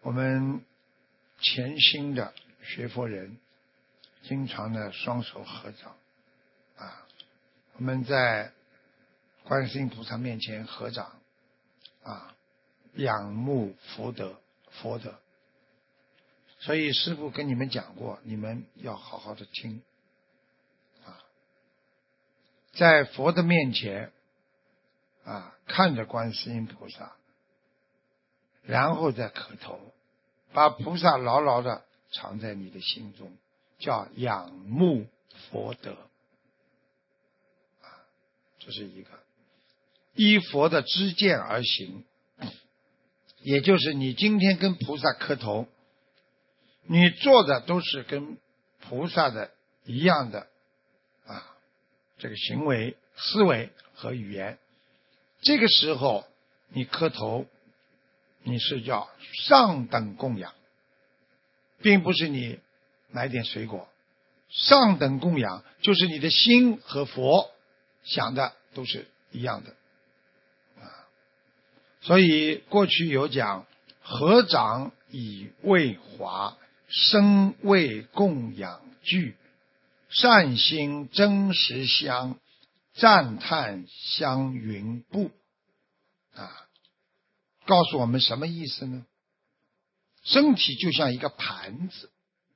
我们潜心的学佛人，经常的双手合掌啊，我们在观世音菩萨面前合掌啊，仰慕佛德。所以师父跟你们讲过，你们要好好的听啊，在佛的面前啊，看着观世音菩萨，然后再磕头，把菩萨牢牢的藏在你的心中，叫仰慕佛德啊，这是一个依佛的知见而行，也就是你今天跟菩萨磕头，你做的都是跟菩萨的一样的啊，这个行为、思维和语言。这个时候你磕头，你是叫上等供养，并不是你买点水果。上等供养就是你的心和佛想的都是一样的啊。所以过去有讲，合掌以为华，身为供养具，善心真实香，赞叹香云布啊，告诉我们什么意思呢？身体就像一个盘子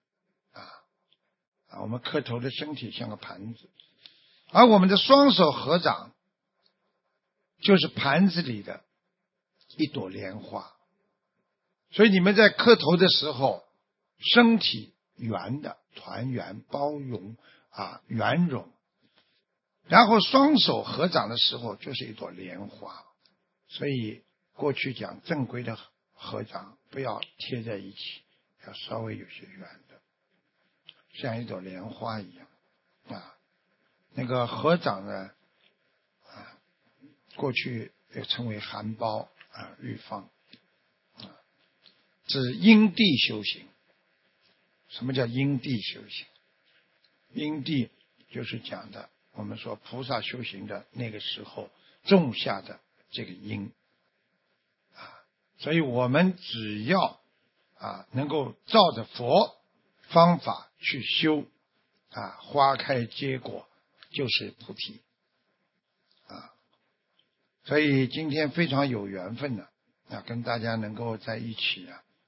啊，我们磕头的身体像个盘子，而我们的双手合掌就是盘子里的一朵莲花。所以你们在磕头的时候，身体圆的，团圆包容啊，圆融，然后双手合掌的时候就是一朵莲花。所以过去讲正规的合掌不要贴在一起，要稍微有些圆的，像一朵莲花一样啊。那个合掌呢啊，过去也称为含苞啊、玉放啊，指因地修行。什么叫因地修行？因地就是讲的我们说菩萨修行的那个时候种下的这个因啊，所以我们只要啊能够照着佛方法去修啊，花开结果就是菩提啊。所以今天非常有缘分的啊，跟大家能够在一起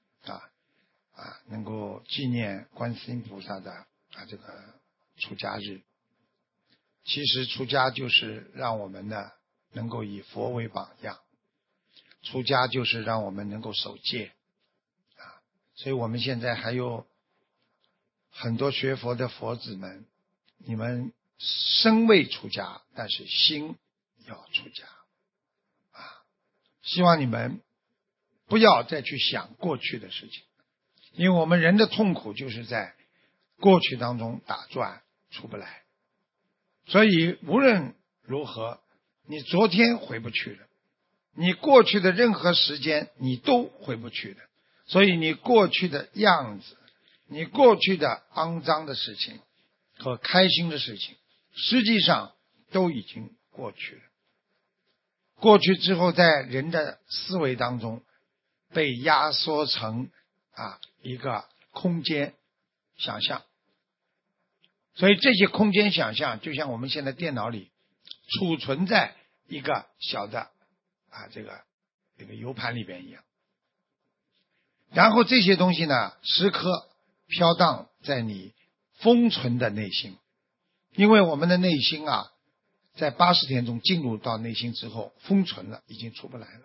能够纪念观世音菩萨的这个出家日。其实出家就是让我们呢能够以佛为榜样，出家就是让我们能够守戒啊。所以我们现在还有很多学佛的佛子们，你们身未出家，但是心要出家啊。希望你们不要再去想过去的事情，因为我们人的痛苦就是在过去当中打转出不来。所以无论如何，你昨天回不去了，你过去的任何时间你都回不去的。所以你过去的样子，你过去的肮脏的事情和开心的事情，实际上都已经过去了。过去之后，在人的思维当中被压缩成一个空间想象。所以这些空间想象就像我们现在电脑里储存在一个小的这个 U 盘里边一样。然后这些东西呢时刻飘荡在你封存的内心，因为我们的内心在80天中进入到内心之后封存了，已经出不来了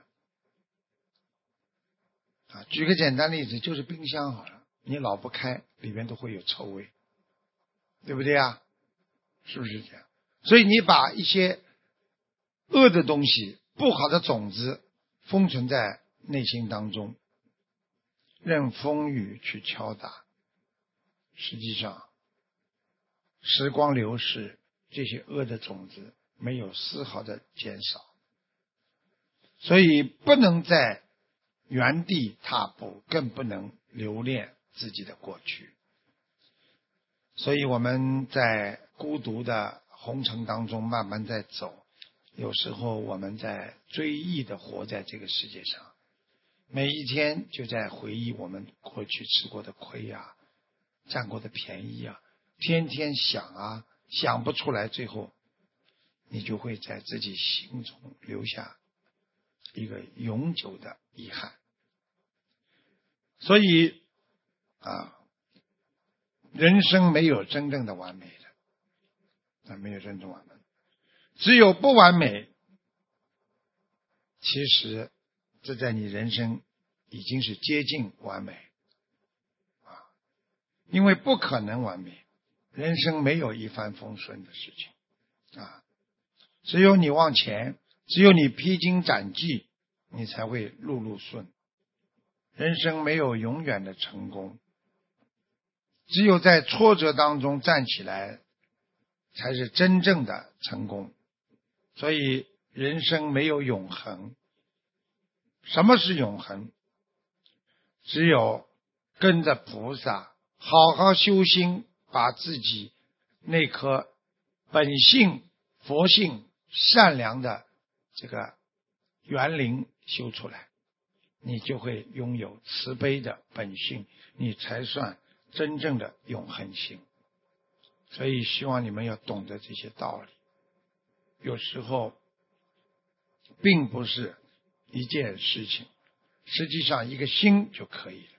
举个简单例子，就是冰箱好了，你老不开，里面都会有臭味，对不对啊？是不是这样？所以你把一些恶的东西、不好的种子封存在内心当中，任风雨去敲打，实际上时光流逝，这些恶的种子没有丝毫的减少。所以不能在原地踏步，更不能留恋自己的过去。所以我们在孤独的红尘当中慢慢在走，有时候我们在追忆的活在这个世界上， 每一天就在回忆我们过去吃过的亏啊，占过的便宜啊，天天想啊，想不出来，最后你就会在自己心中留下一个永久的遗憾。所以人生没有真正的完美的，没有真正完美，只有不完美。其实这在你人生已经是接近完美因为不可能完美，人生没有一帆风顺的事情只有你往前，只有你披荆斩棘，你才会路路顺。人生没有永远的成功，只有在挫折当中站起来，才是真正的成功。所以人生没有永恒。什么是永恒？只有跟着菩萨好好修心，把自己那颗本性佛性善良的这个园林修出来，你就会拥有慈悲的本性，你才算真正的永恒性。所以希望你们要懂得这些道理。有时候并不是一件事情，实际上一个心就可以了。